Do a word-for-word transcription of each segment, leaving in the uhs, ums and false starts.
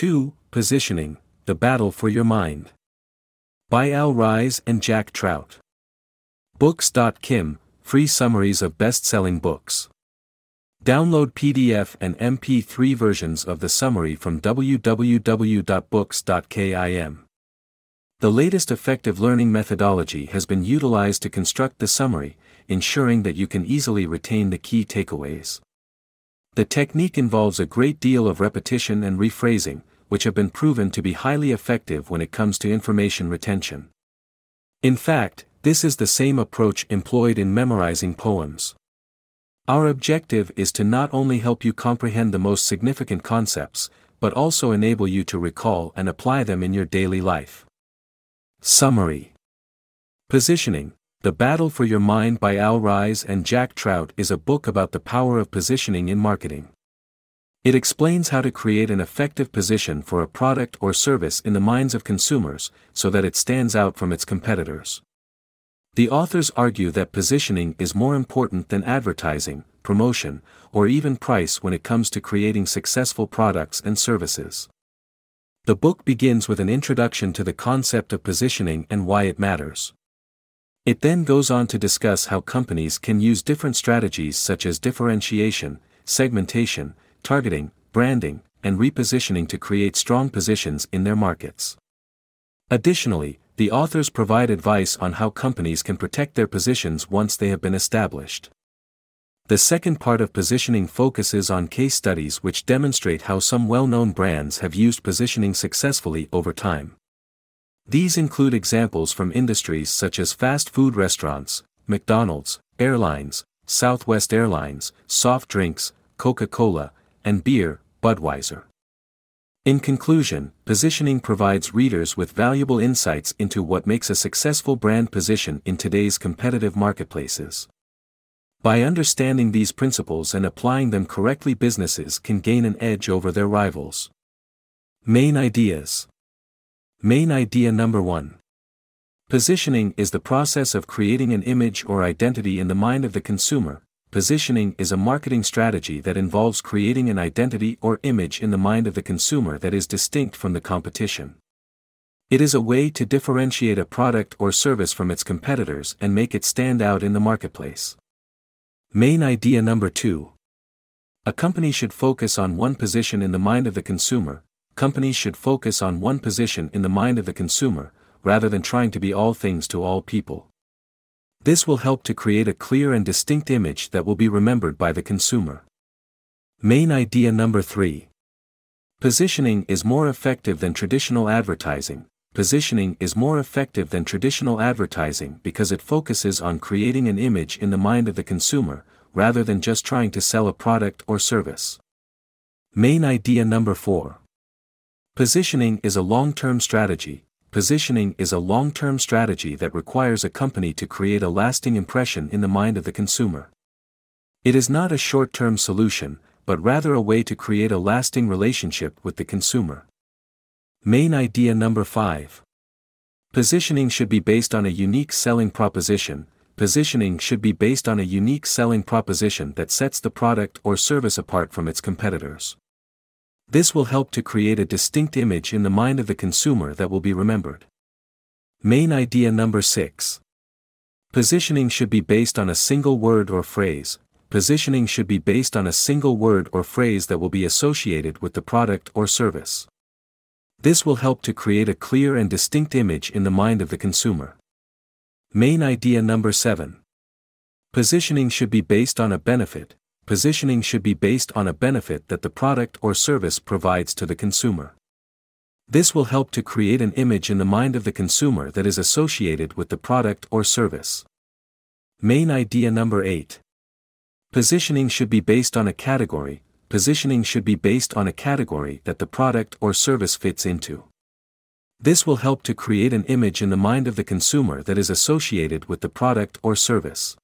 two. Positioning, The Battle for Your Mind. By Al Ries and Jack Trout. Books dot com, free summaries of best-selling books. Download P D F and M P three versions of the summary from w w w dot books dot com. The latest effective learning methodology has been utilized to construct the summary, ensuring that you can easily retain the key takeaways. The technique involves a great deal of repetition and rephrasing, which have been proven to be highly effective when it comes to information retention. In fact, this is the same approach employed in memorizing poems. Our objective is to not only help you comprehend the most significant concepts, but also enable you to recall and apply them in your daily life. Summary. Positioning, The Battle for Your Mind by Al Ries and Jack Trout is a book about the power of positioning in marketing. It explains how to create an effective position for a product or service in the minds of consumers, so that it stands out from its competitors. The authors argue that positioning is more important than advertising, promotion, or even price when it comes to creating successful products and services. The book begins with an introduction to the concept of positioning and why it matters. It then goes on to discuss how companies can use different strategies such as differentiation, segmentation, targeting, branding, and repositioning to create strong positions in their markets. Additionally, the authors provide advice on how companies can protect their positions once they have been established. The second part of positioning focuses on case studies which demonstrate how some well-known brands have used positioning successfully over time. These include examples from industries such as fast food restaurants, McDonald's, airlines, Southwest Airlines, soft drinks, Coca-Cola, and beer, Budweiser. In conclusion, positioning provides readers with valuable insights into what makes a successful brand position in today's competitive marketplaces. By understanding these principles and applying them correctly, businesses can gain an edge over their rivals. Main ideas. Main idea number one. Positioning is the process of creating an image or identity in the mind of the consumer. Positioning is a marketing strategy that involves creating an identity or image in the mind of the consumer that is distinct from the competition. It is a way to differentiate a product or service from its competitors and make it stand out in the marketplace. Main idea number two. A company should focus on one position in the mind of the consumer. Companies should focus on one position in the mind of the consumer, rather than trying to be all things to all people. This will help to create a clear and distinct image that will be remembered by the consumer. Main idea number three. Positioning is more effective than traditional advertising. Positioning is more effective than traditional advertising because it focuses on creating an image in the mind of the consumer, rather than just trying to sell a product or service. Main idea number four. Positioning is a long-term strategy. Positioning is a long-term strategy that requires a company to create a lasting impression in the mind of the consumer. It is not a short-term solution, but rather a way to create a lasting relationship with the consumer. Main idea number five. Positioning should be based on a unique selling proposition. Positioning should be based on a unique selling proposition that sets the product or service apart from its competitors. This will help to create a distinct image in the mind of the consumer that will be remembered. Main idea number six. Positioning should be based on a single word or phrase. Positioning should be based on a single word or phrase that will be associated with the product or service. This will help to create a clear and distinct image in the mind of the consumer. Main idea number seven. Positioning should be based on a benefit. Positioning should be based on a benefit that the product or service provides to the consumer. This will help to create an image in the mind of the consumer that is associated with the product or service. Main idea number eight. Positioning should be based on a category. Positioning should be based on a category that the product or service fits into. This will help to create an image in the mind of the consumer that is associated with the product or service.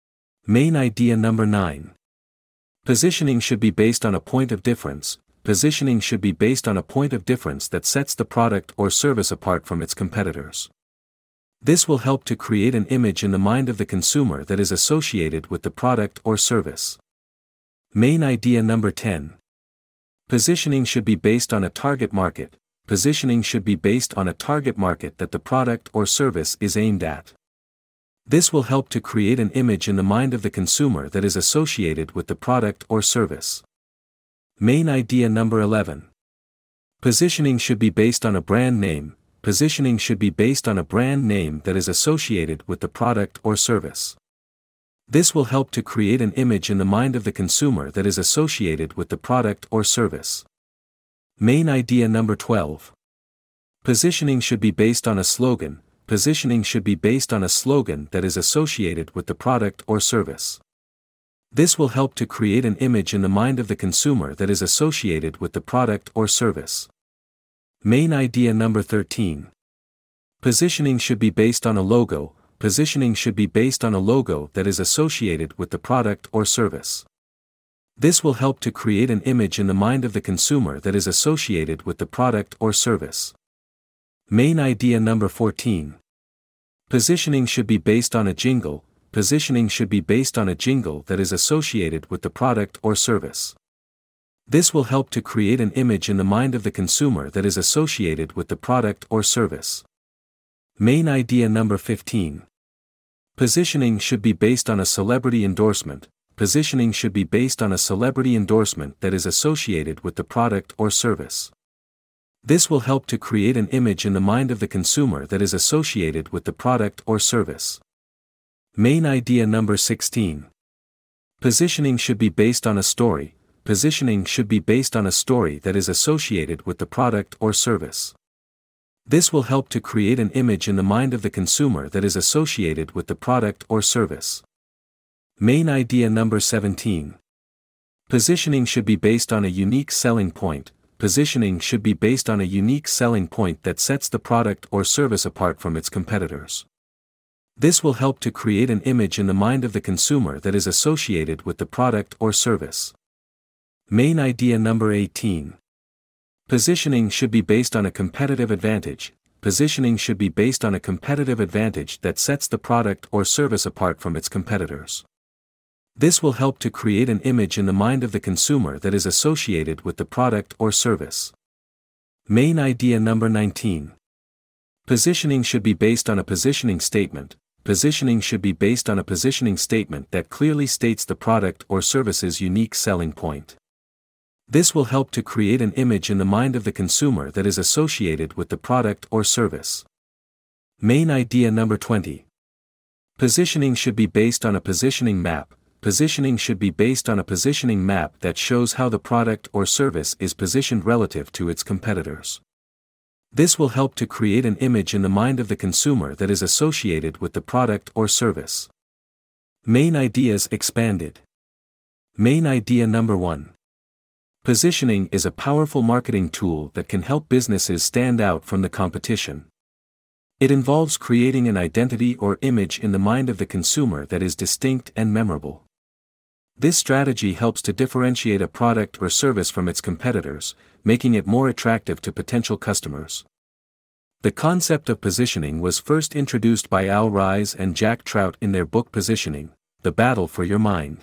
Main idea number nine. Positioning should be based on a point of difference. Positioning should be based on a point of difference that sets the product or service apart from its competitors. This will help to create an image in the mind of the consumer that is associated with the product or service. Main idea number ten. Positioning should be based on a target market. Positioning should be based on a target market that the product or service is aimed at. This will help to create an image in the mind of the consumer that is associated with the product or service. Main idea number eleven. Positioning should be based on a brand name. Positioning should be based on a brand name that is associated with the product or service. This will help to create an image in the mind of the consumer that is associated with the product or service. Main idea number twelve. Positioning should be based on a slogan. Positioning should be based on a slogan that is associated with the product or service. This will help to create an image in the mind of the consumer that is associated with the product or service. Main idea number thirteen. Positioning should be based on a logo. Positioning should be based on a logo that is associated with the product or service. This will help to create an image in the mind of the consumer that is associated with the product or service. Main idea number fourteen. Positioning should be based on a jingle. Positioning should be based on a jingle that is associated with the product or service. This will help to create an image in the mind of the consumer that is associated with the product or service. Main idea number fifteen. Positioning should be based on a celebrity endorsement. Positioning should be based on a celebrity endorsement that is associated with the product or service. This will help to create an image in the mind of the consumer that is associated with the product or service. Main idea number sixteen. Positioning should be based on a story. Positioning should be based on a story that is associated with the product or service. This will help to create an image in the mind of the consumer that is associated with the product or service. Main idea number seventeen. Positioning should be based on a unique selling point. Positioning should be based on a unique selling point that sets the product or service apart from its competitors. This will help to create an image in the mind of the consumer that is associated with the product or service. Main idea number eighteen. Positioning should be based on a competitive advantage. Positioning should be based on a competitive advantage that sets the product or service apart from its competitors. This will help to create an image in the mind of the consumer that is associated with the product or service. Main idea number nineteen. Positioning should be based on a positioning statement. Positioning should be based on a positioning statement that clearly states the product or service's unique selling point. This will help to create an image in the mind of the consumer that is associated with the product or service. Main idea number twenty. Positioning should be based on a positioning map. Positioning should be based on a positioning map that shows how the product or service is positioned relative to its competitors. This will help to create an image in the mind of the consumer that is associated with the product or service. Main ideas expanded. Main idea number one. Positioning is a powerful marketing tool that can help businesses stand out from the competition. It involves creating an identity or image in the mind of the consumer that is distinct and memorable. This strategy helps to differentiate a product or service from its competitors, making it more attractive to potential customers. The concept of positioning was first introduced by Al Ries and Jack Trout in their book Positioning: The Battle for Your Mind.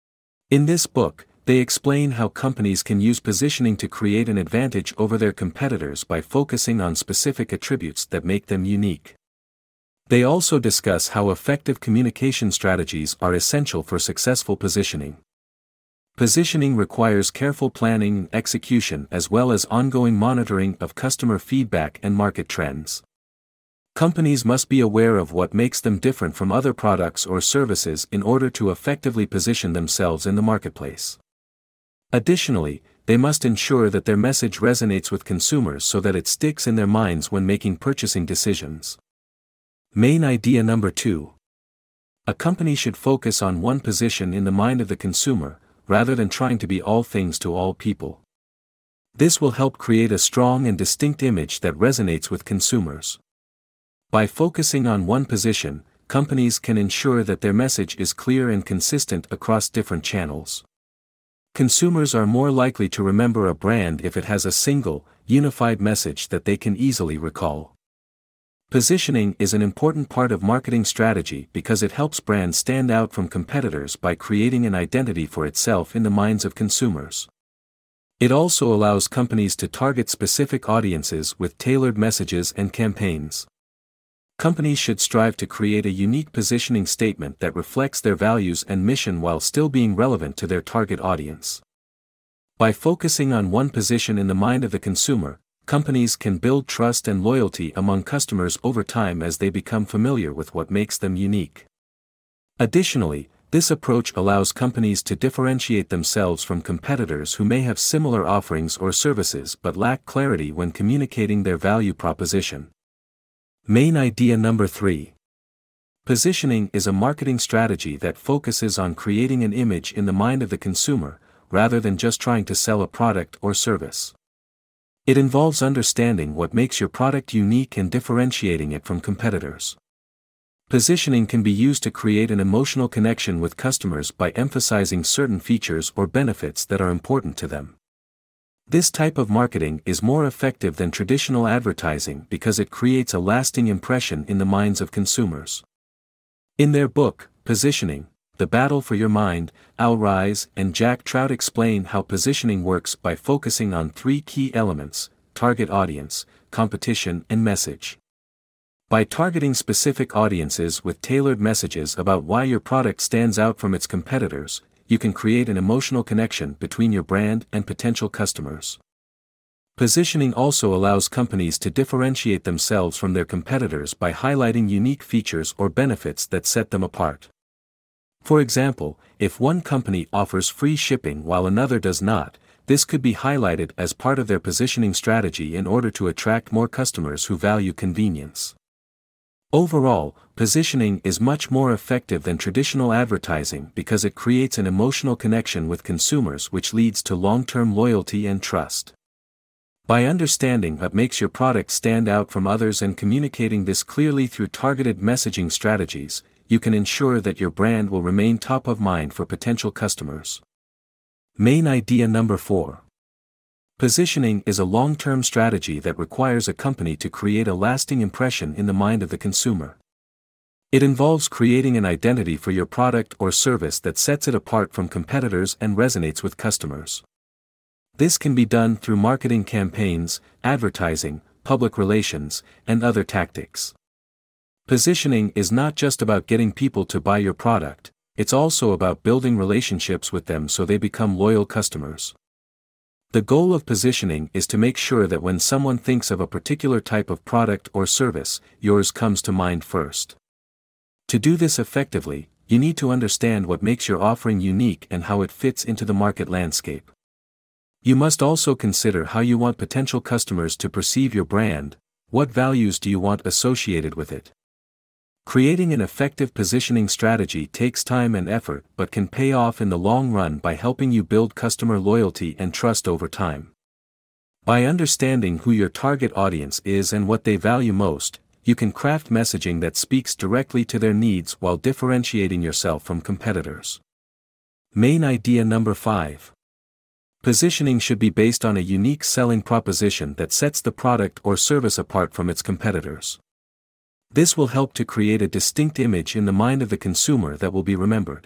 In this book, they explain how companies can use positioning to create an advantage over their competitors by focusing on specific attributes that make them unique. They also discuss how effective communication strategies are essential for successful positioning. Positioning requires careful planning and execution as well as ongoing monitoring of customer feedback and market trends. Companies must be aware of what makes them different from other products or services in order to effectively position themselves in the marketplace. Additionally, they must ensure that their message resonates with consumers so that it sticks in their minds when making purchasing decisions. Main idea number two. A company should focus on one position in the mind of the consumer, rather than trying to be all things to all people. This will help create a strong and distinct image that resonates with consumers. By focusing on one position, companies can ensure that their message is clear and consistent across different channels. Consumers are more likely to remember a brand if it has a single, unified message that they can easily recall. Positioning is an important part of marketing strategy because it helps brands stand out from competitors by creating an identity for itself in the minds of consumers. It also allows companies to target specific audiences with tailored messages and campaigns. Companies should strive to create a unique positioning statement that reflects their values and mission while still being relevant to their target audience. By focusing on one position in the mind of the consumer, companies can build trust and loyalty among customers over time as they become familiar with what makes them unique. Additionally, this approach allows companies to differentiate themselves from competitors who may have similar offerings or services but lack clarity when communicating their value proposition. Main idea number three. Positioning is a marketing strategy that focuses on creating an image in the mind of the consumer, rather than just trying to sell a product or service. It involves understanding what makes your product unique and differentiating it from competitors. Positioning can be used to create an emotional connection with customers by emphasizing certain features or benefits that are important to them. This type of marketing is more effective than traditional advertising because it creates a lasting impression in the minds of consumers. In their book, Positioning: The Battle for Your Mind, Al Ries and Jack Trout explain how positioning works by focusing on three key elements: target audience, competition, and message. By targeting specific audiences with tailored messages about why your product stands out from its competitors, you can create an emotional connection between your brand and potential customers. Positioning also allows companies to differentiate themselves from their competitors by highlighting unique features or benefits that set them apart. For example, if one company offers free shipping while another does not, this could be highlighted as part of their positioning strategy in order to attract more customers who value convenience. Overall, positioning is much more effective than traditional advertising because it creates an emotional connection with consumers which leads to long-term loyalty and trust. By understanding what makes your product stand out from others and communicating this clearly through targeted messaging strategies, you can ensure that your brand will remain top of mind for potential customers. Main idea number four. Positioning is a long-term strategy that requires a company to create a lasting impression in the mind of the consumer. It involves creating an identity for your product or service that sets it apart from competitors and resonates with customers. This can be done through marketing campaigns, advertising, public relations, and other tactics. Positioning is not just about getting people to buy your product, it's also about building relationships with them so they become loyal customers. The goal of positioning is to make sure that when someone thinks of a particular type of product or service, yours comes to mind first. To do this effectively, you need to understand what makes your offering unique and how it fits into the market landscape. You must also consider how you want potential customers to perceive your brand. What values do you want associated with it? Creating an effective positioning strategy takes time and effort but can pay off in the long run by helping you build customer loyalty and trust over time. By understanding who your target audience is and what they value most, you can craft messaging that speaks directly to their needs while differentiating yourself from competitors. Main idea number five. Positioning should be based on a unique selling proposition that sets the product or service apart from its competitors. This will help to create a distinct image in the mind of the consumer that will be remembered.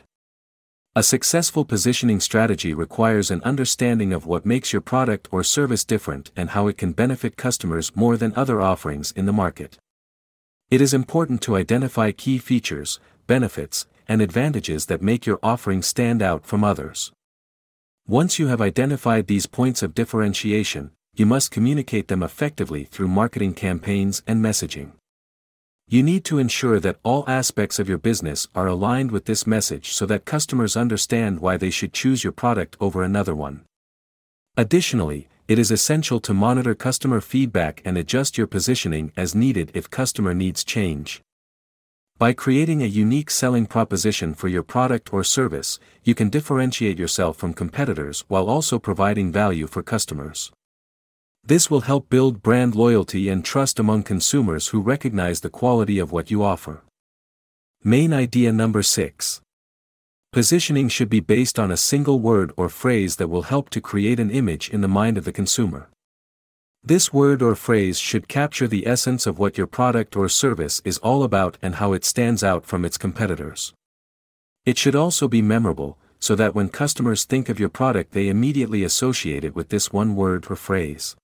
A successful positioning strategy requires an understanding of what makes your product or service different and how it can benefit customers more than other offerings in the market. It is important to identify key features, benefits, and advantages that make your offering stand out from others. Once you have identified these points of differentiation, you must communicate them effectively through marketing campaigns and messaging. You need to ensure that all aspects of your business are aligned with this message so that customers understand why they should choose your product over another one. Additionally, it is essential to monitor customer feedback and adjust your positioning as needed if customer needs change. By creating a unique selling proposition for your product or service, you can differentiate yourself from competitors while also providing value for customers. This will help build brand loyalty and trust among consumers who recognize the quality of what you offer. Main idea number six. Positioning should be based on a single word or phrase that will help to create an image in the mind of the consumer. This word or phrase should capture the essence of what your product or service is all about and how it stands out from its competitors. It should also be memorable, so that when customers think of your product they immediately associate it with this one word or phrase.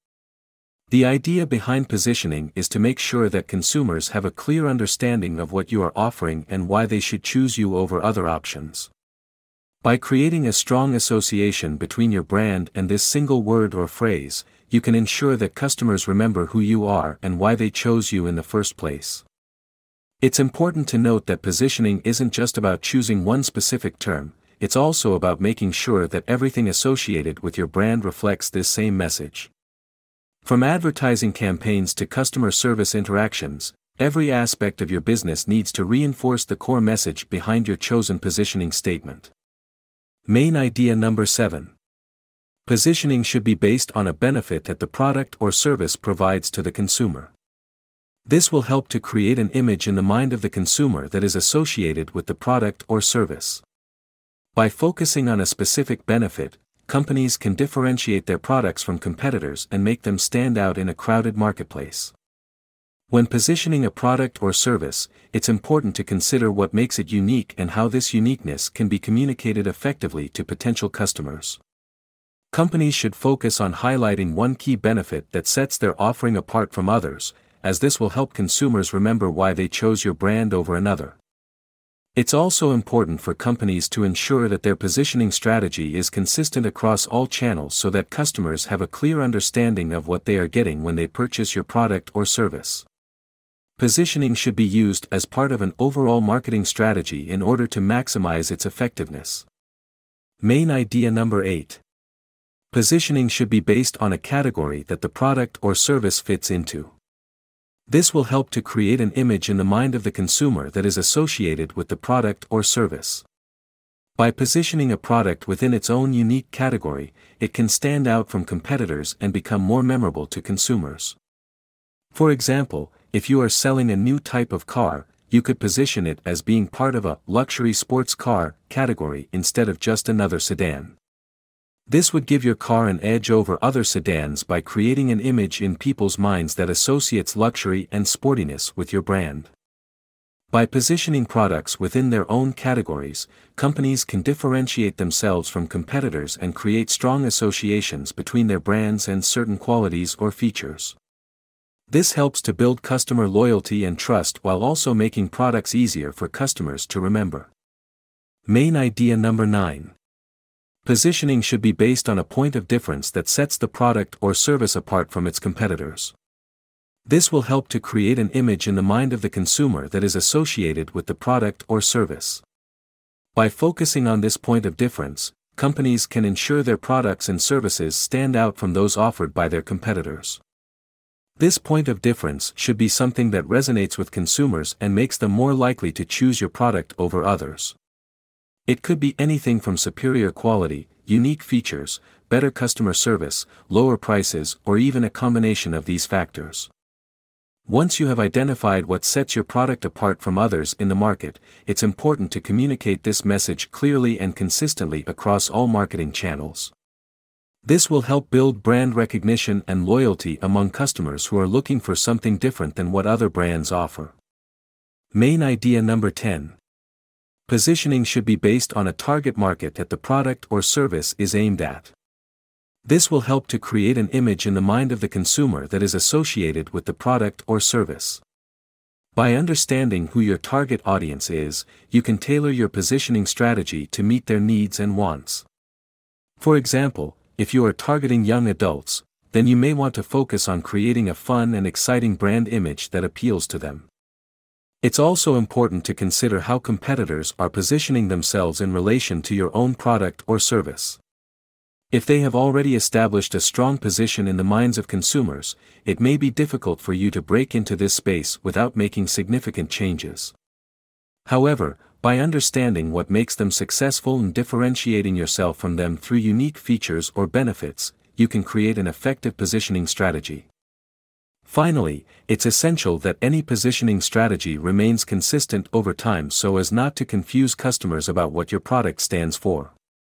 The idea behind positioning is to make sure that consumers have a clear understanding of what you are offering and why they should choose you over other options. By creating a strong association between your brand and this single word or phrase, you can ensure that customers remember who you are and why they chose you in the first place. It's important to note that positioning isn't just about choosing one specific term, it's also about making sure that everything associated with your brand reflects this same message. From advertising campaigns to customer service interactions, every aspect of your business needs to reinforce the core message behind your chosen positioning statement. Main idea number seven. Positioning should be based on a benefit that the product or service provides to the consumer. This will help to create an image in the mind of the consumer that is associated with the product or service. By focusing on a specific benefit, companies can differentiate their products from competitors and make them stand out in a crowded marketplace. When positioning a product or service, it's important to consider what makes it unique and how this uniqueness can be communicated effectively to potential customers. Companies should focus on highlighting one key benefit that sets their offering apart from others, as this will help consumers remember why they chose your brand over another. It's also important for companies to ensure that their positioning strategy is consistent across all channels so that customers have a clear understanding of what they are getting when they purchase your product or service. Positioning should be used as part of an overall marketing strategy in order to maximize its effectiveness. Main idea number eight. Positioning should be based on a category that the product or service fits into. This will help to create an image in the mind of the consumer that is associated with the product or service. By positioning a product within its own unique category, it can stand out from competitors and become more memorable to consumers. For example, if you are selling a new type of car, you could position it as being part of a luxury sports car category instead of just another sedan. This would give your car an edge over other sedans by creating an image in people's minds that associates luxury and sportiness with your brand. By positioning products within their own categories, companies can differentiate themselves from competitors and create strong associations between their brands and certain qualities or features. This helps to build customer loyalty and trust while also making products easier for customers to remember. Main idea number nine. Positioning should be based on a point of difference that sets the product or service apart from its competitors. This will help to create an image in the mind of the consumer that is associated with the product or service. By focusing on this point of difference, companies can ensure their products and services stand out from those offered by their competitors. This point of difference should be something that resonates with consumers and makes them more likely to choose your product over others. It could be anything from superior quality, unique features, better customer service, lower prices, or even a combination of these factors. Once you have identified what sets your product apart from others in the market, it's important to communicate this message clearly and consistently across all marketing channels. This will help build brand recognition and loyalty among customers who are looking for something different than what other brands offer. Main idea number ten. Positioning should be based on a target market that the product or service is aimed at. This will help to create an image in the mind of the consumer that is associated with the product or service. By understanding who your target audience is, you can tailor your positioning strategy to meet their needs and wants. For example, if you are targeting young adults, then you may want to focus on creating a fun and exciting brand image that appeals to them. It's also important to consider how competitors are positioning themselves in relation to your own product or service. If they have already established a strong position in the minds of consumers, it may be difficult for you to break into this space without making significant changes. However, by understanding what makes them successful and differentiating yourself from them through unique features or benefits, you can create an effective positioning strategy. Finally, it's essential that any positioning strategy remains consistent over time so as not to confuse customers about what your product stands for.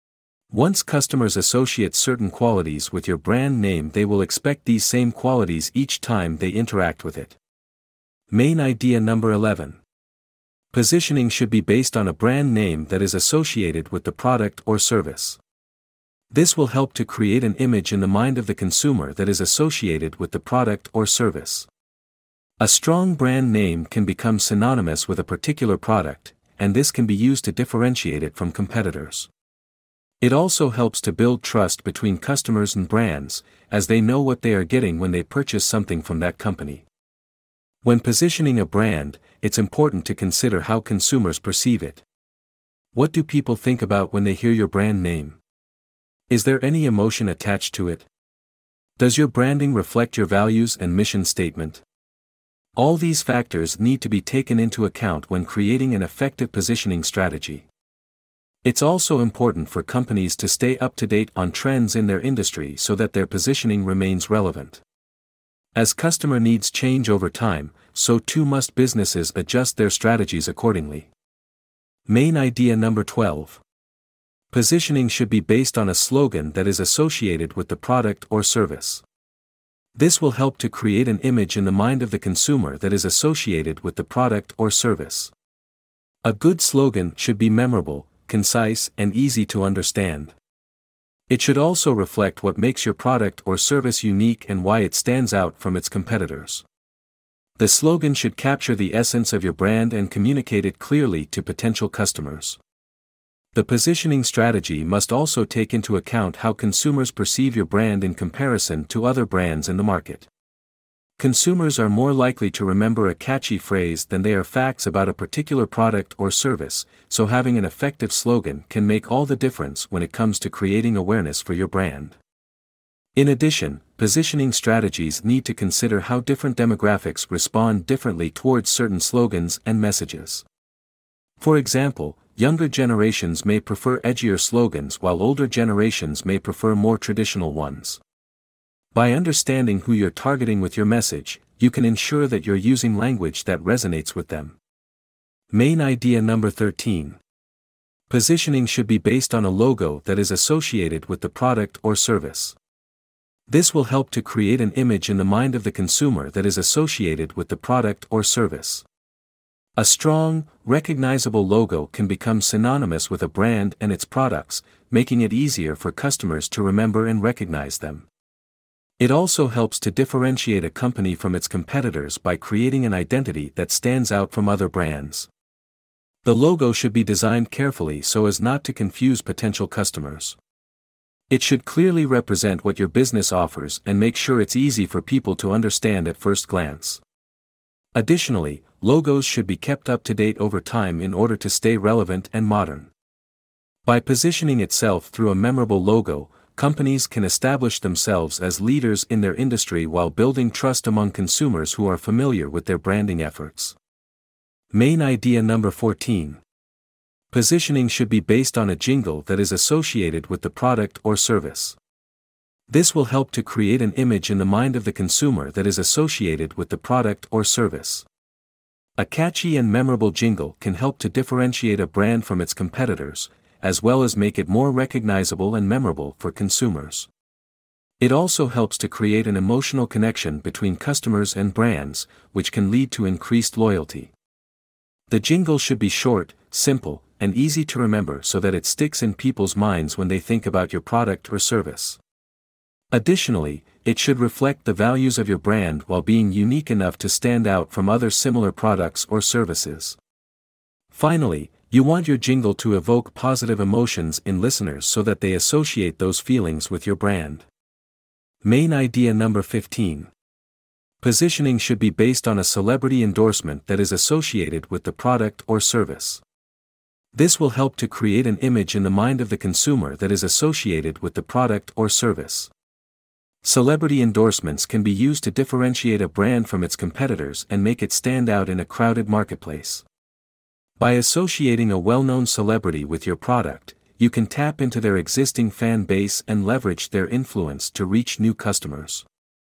Once customers associate certain qualities with your brand name, they will expect these same qualities each time they interact with it. Main idea number eleven. Positioning should be based on a brand name that is associated with the product or service. This will help to create an image in the mind of the consumer that is associated with the product or service. A strong brand name can become synonymous with a particular product, and this can be used to differentiate it from competitors. It also helps to build trust between customers and brands, as they know what they are getting when they purchase something from that company. When positioning a brand, it's important to consider how consumers perceive it. What do people think about when they hear your brand name? Is there any emotion attached to it? Does your branding reflect your values and mission statement? All these factors need to be taken into account when creating an effective positioning strategy. It's also important for companies to stay up to date on trends in their industry so that their positioning remains relevant. As customer needs change over time, so too must businesses adjust their strategies accordingly. Main idea number twelve. Positioning should be based on a slogan that is associated with the product or service. This will help to create an image in the mind of the consumer that is associated with the product or service. A good slogan should be memorable, concise, and easy to understand. It should also reflect what makes your product or service unique and why it stands out from its competitors. The slogan should capture the essence of your brand and communicate it clearly to potential customers. The positioning strategy must also take into account how consumers perceive your brand in comparison to other brands in the market. Consumers are more likely to remember a catchy phrase than they are facts about a particular product or service, so having an effective slogan can make all the difference when it comes to creating awareness for your brand. In addition, positioning strategies need to consider how different demographics respond differently towards certain slogans and messages. For example, younger generations may prefer edgier slogans while older generations may prefer more traditional ones. By understanding who you're targeting with your message, you can ensure that you're using language that resonates with them. Main idea number thirteen. Positioning should be based on a logo that is associated with the product or service. This will help to create an image in the mind of the consumer that is associated with the product or service. A strong, recognizable logo can become synonymous with a brand and its products, making it easier for customers to remember and recognize them. It also helps to differentiate a company from its competitors by creating an identity that stands out from other brands. The logo should be designed carefully so as not to confuse potential customers. It should clearly represent what your business offers and make sure it's easy for people to understand at first glance. Additionally, logos should be kept up to date over time in order to stay relevant and modern. By positioning itself through a memorable logo, companies can establish themselves as leaders in their industry while building trust among consumers who are familiar with their branding efforts. Main idea number fourteen. Positioning should be based on a jingle that is associated with the product or service. This will help to create an image in the mind of the consumer that is associated with the product or service. A catchy and memorable jingle can help to differentiate a brand from its competitors, as well as make it more recognizable and memorable for consumers. It also helps to create an emotional connection between customers and brands, which can lead to increased loyalty. The jingle should be short, simple, and easy to remember so that it sticks in people's minds when they think about your product or service. Additionally, it should reflect the values of your brand while being unique enough to stand out from other similar products or services. Finally, you want your jingle to evoke positive emotions in listeners so that they associate those feelings with your brand. Main idea number fifteen. Positioning should be based on a celebrity endorsement that is associated with the product or service. This will help to create an image in the mind of the consumer that is associated with the product or service. Celebrity endorsements can be used to differentiate a brand from its competitors and make it stand out in a crowded marketplace. By associating a well-known celebrity with your product, you can tap into their existing fan base and leverage their influence to reach new customers.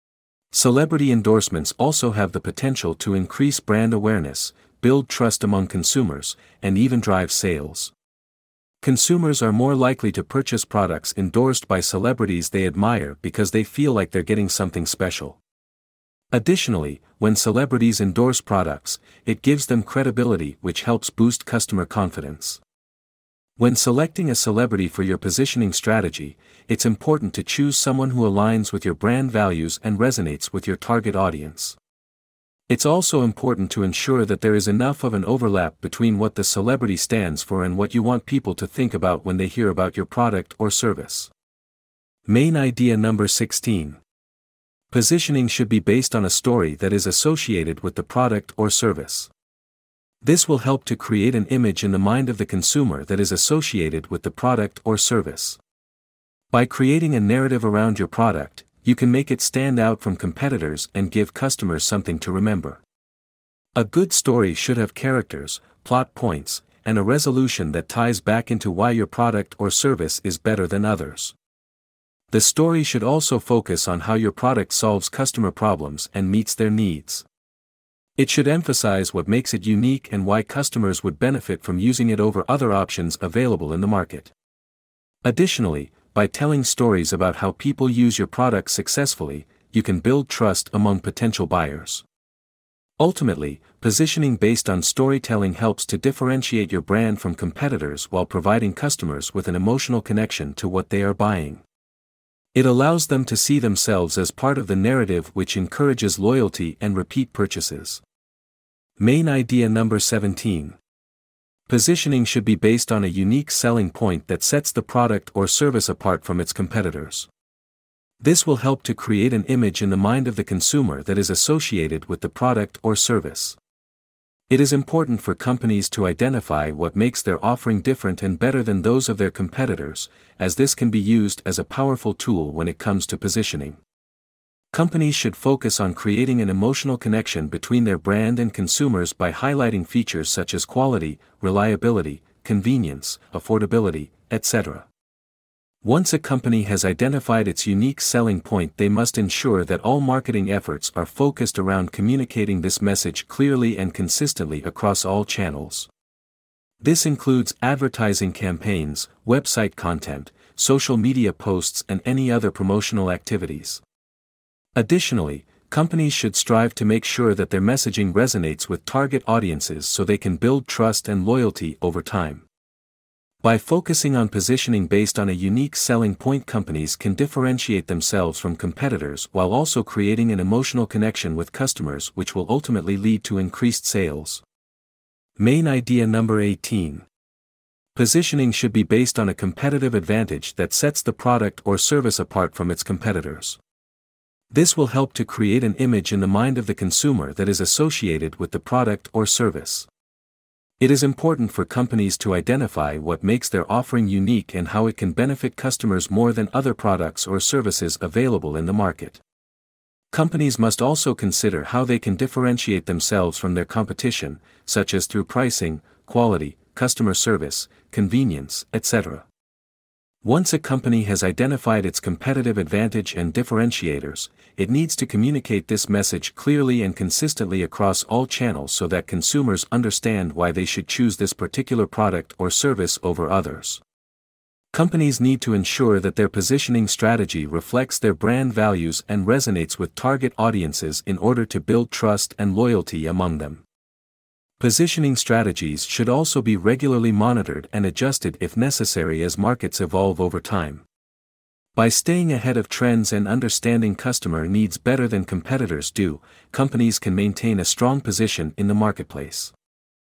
Celebrity endorsements also have the potential to increase brand awareness, build trust among consumers, and even drive sales. Consumers are more likely to purchase products endorsed by celebrities they admire because they feel like they're getting something special. Additionally, when celebrities endorse products, it gives them credibility, which helps boost customer confidence. When selecting a celebrity for your positioning strategy, it's important to choose someone who aligns with your brand values and resonates with your target audience. It's also important to ensure that there is enough of an overlap between what the celebrity stands for and what you want people to think about when they hear about your product or service. Main idea number sixteen. Positioning should be based on a story that is associated with the product or service. This will help to create an image in the mind of the consumer that is associated with the product or service. By creating a narrative around your product, you can make it stand out from competitors and give customers something to remember. A good story should have characters, plot points, and a resolution that ties back into why your product or service is better than others. The story should also focus on how your product solves customer problems and meets their needs. It should emphasize what makes it unique and why customers would benefit from using it over other options available in the market. Additionally, by telling stories about how people use your product successfully, you can build trust among potential buyers. Ultimately, positioning based on storytelling helps to differentiate your brand from competitors while providing customers with an emotional connection to what they are buying. It allows them to see themselves as part of the narrative, which encourages loyalty and repeat purchases. Main idea number seventeen. Positioning should be based on a unique selling point that sets the product or service apart from its competitors. This will help to create an image in the mind of the consumer that is associated with the product or service. It is important for companies to identify what makes their offering different and better than those of their competitors, as this can be used as a powerful tool when it comes to positioning. Companies should focus on creating an emotional connection between their brand and consumers by highlighting features such as quality, reliability, convenience, affordability, et cetera. Once a company has identified its unique selling point, they must ensure that all marketing efforts are focused around communicating this message clearly and consistently across all channels. This includes advertising campaigns, website content, social media posts, and any other promotional activities. Additionally, companies should strive to make sure that their messaging resonates with target audiences so they can build trust and loyalty over time. By focusing on positioning based on a unique selling point, companies can differentiate themselves from competitors while also creating an emotional connection with customers, which will ultimately lead to increased sales. Main idea number eighteen. Positioning should be based on a competitive advantage that sets the product or service apart from its competitors. This will help to create an image in the mind of the consumer that is associated with the product or service. It is important for companies to identify what makes their offering unique and how it can benefit customers more than other products or services available in the market. Companies must also consider how they can differentiate themselves from their competition, such as through pricing, quality, customer service, convenience, et cetera. Once a company has identified its competitive advantage and differentiators, it needs to communicate this message clearly and consistently across all channels so that consumers understand why they should choose this particular product or service over others. Companies need to ensure that their positioning strategy reflects their brand values and resonates with target audiences in order to build trust and loyalty among them. Positioning strategies should also be regularly monitored and adjusted if necessary as markets evolve over time. By staying ahead of trends and understanding customer needs better than competitors do, companies can maintain a strong position in the marketplace.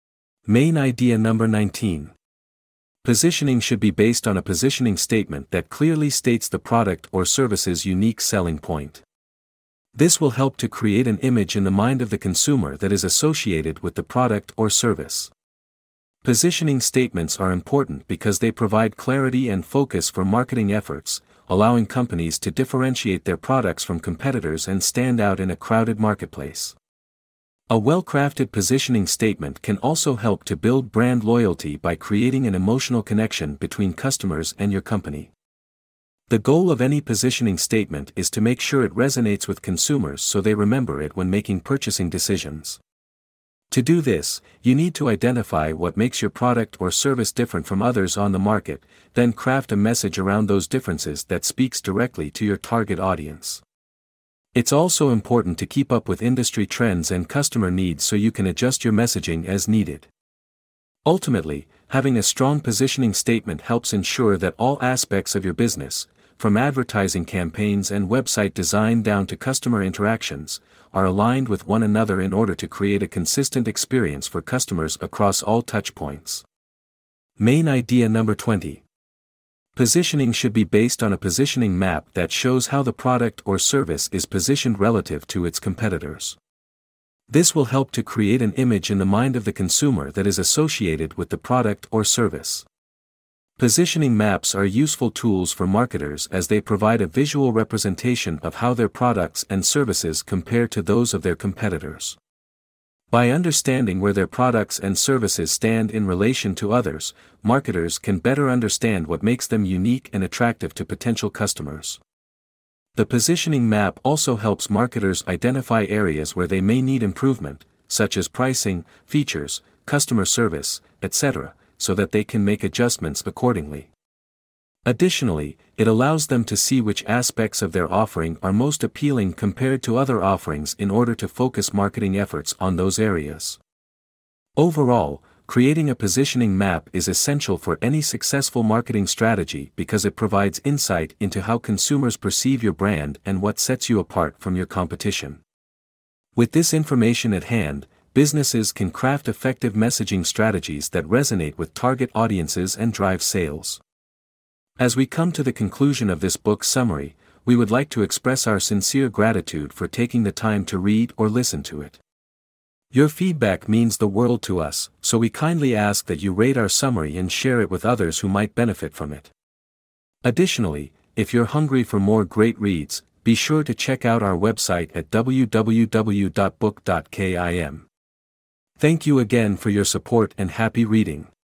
Main idea number nineteen. Positioning should be based on a positioning statement that clearly states the product or service's unique selling point. This will help to create an image in the mind of the consumer that is associated with the product or service. Positioning statements are important because they provide clarity and focus for marketing efforts, allowing companies to differentiate their products from competitors and stand out in a crowded marketplace. A well-crafted positioning statement can also help to build brand loyalty by creating an emotional connection between customers and your company. The goal of any positioning statement is to make sure it resonates with consumers so they remember it when making purchasing decisions. To do this, you need to identify what makes your product or service different from others on the market, then craft a message around those differences that speaks directly to your target audience. It's also important to keep up with industry trends and customer needs so you can adjust your messaging as needed. Ultimately, having a strong positioning statement helps ensure that all aspects of your business, from advertising campaigns and website design down to customer interactions, are aligned with one another in order to create a consistent experience for customers across all touchpoints. Main idea number twenty. Positioning should be based on a positioning map that shows how the product or service is positioned relative to its competitors. This will help to create an image in the mind of the consumer that is associated with the product or service. Positioning maps are useful tools for marketers as they provide a visual representation of how their products and services compare to those of their competitors. By understanding where their products and services stand in relation to others, marketers can better understand what makes them unique and attractive to potential customers. The positioning map also helps marketers identify areas where they may need improvement, such as pricing, features, customer service, et cetera, so that they can make adjustments accordingly. Additionally, it allows them to see which aspects of their offering are most appealing compared to other offerings in order to focus marketing efforts on those areas. Overall, creating a positioning map is essential for any successful marketing strategy because it provides insight into how consumers perceive your brand and what sets you apart from your competition. With this information at hand, businesses can craft effective messaging strategies that resonate with target audiences and drive sales. As we come to the conclusion of this book summary, we would like to express our sincere gratitude for taking the time to read or listen to it. Your feedback means the world to us, so we kindly ask that you rate our summary and share it with others who might benefit from it. Additionally, if you're hungry for more great reads, be sure to check out our website at w w w dot book dot kim. Thank you again for your support and happy reading.